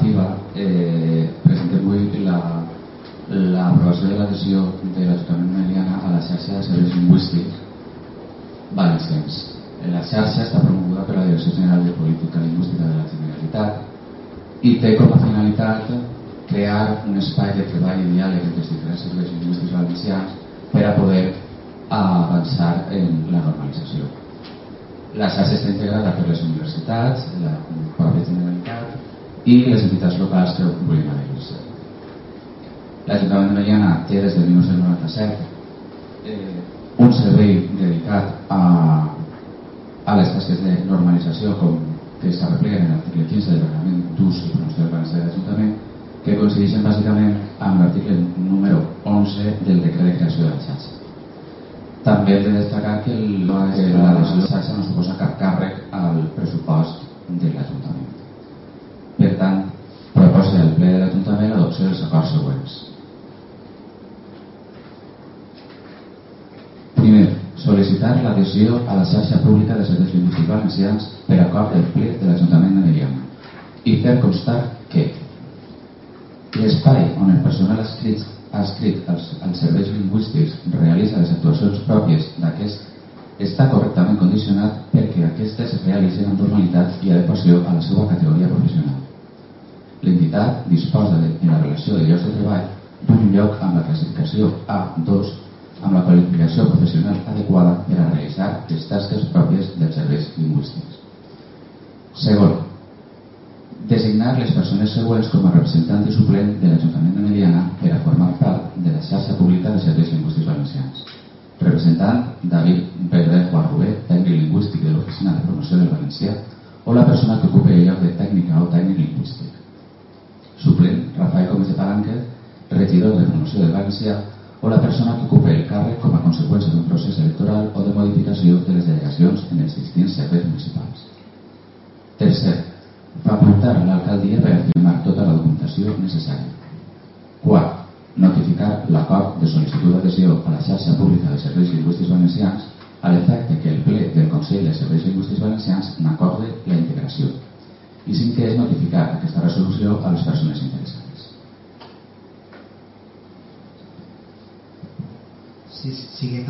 informativa presentem avui l'aprovació de l'adhesió de l'Ajuntament de Meliana a la xarxa de serveis lingüístics valencians. La xarxa està promoguda per la Direcció General de Política Lingüística de la Generalitat i té com a finalitat crear un espai de treball i diàleg entre els diferents serveis lingüístics valencians per a poder avançar en la normalització. La xarxa està integrada per les universitats, la pròpia Generalitat i les entitats locals que vulguin adherir-se. L'Ajuntament de Meliana té des del 1997 un servei dedicat a les tasques de normalització que es repleguen en l'article 15 del Reglament d'Ús i Promoció del Valencià de l'Ajuntament, que coincideixen bàsicament amb l'article número 11 del decret de creació de la xarxa. També hem de destacar que l'adhesió de la xarxa no suposa cap càrrec al pressupost de l'Ajuntament. Per tant, proposa el ple de l'Ajuntament l'adopció dels acords següents. Primer, sol·licitar l'adhesió a la xarxa pública de serveis lingüístics valencians per acord del ple de l'Ajuntament de Meliana i fer constar que l'espai on el personal adscrit als serveis lingüístics realitza les actuacions pròpies d'aquest està correctament condicionat perquè aquestes es realitzen amb normalitat i adequació a la seva categoria professional. L'entitat disposa en la relació de llocs de treball d'un lloc amb la classificació A2 amb la qualificació professional adequada per a realitzar les tasques pròpies dels serveis lingüístics. Segon, designar les persones següents com a representant i suplent de l'Ajuntament de Meliana per a formar part de la xarxa pública de serveis lingüístics valencians. Representant David Pérez Guarrubé, tècnic lingüístic de l'Oficina de Promoció del Valencià, o la persona que ocupi el lloc de tècnica o tècnic lingüístic. Suplent Rafael Gómez de Palanque, regidor de Promoció del Valencià, o la persona que ocupi el càrrec com a conseqüència d'un procés electoral o de modificació de les delegacions en els distints serveis municipals. Tercer, facultar l'alcaldia per a firmar tota la documentació necessària. Quart, notificar l'acord de sol·licitud d'adhesió a la xarxa pública de serveis lingüístics valencians a l'efecte que el ple del Consell de Serveis Lingüístics Valencians n'acorde la integració. I cinquè és notificar aquesta resolució a les persones interessades. Sí, sigue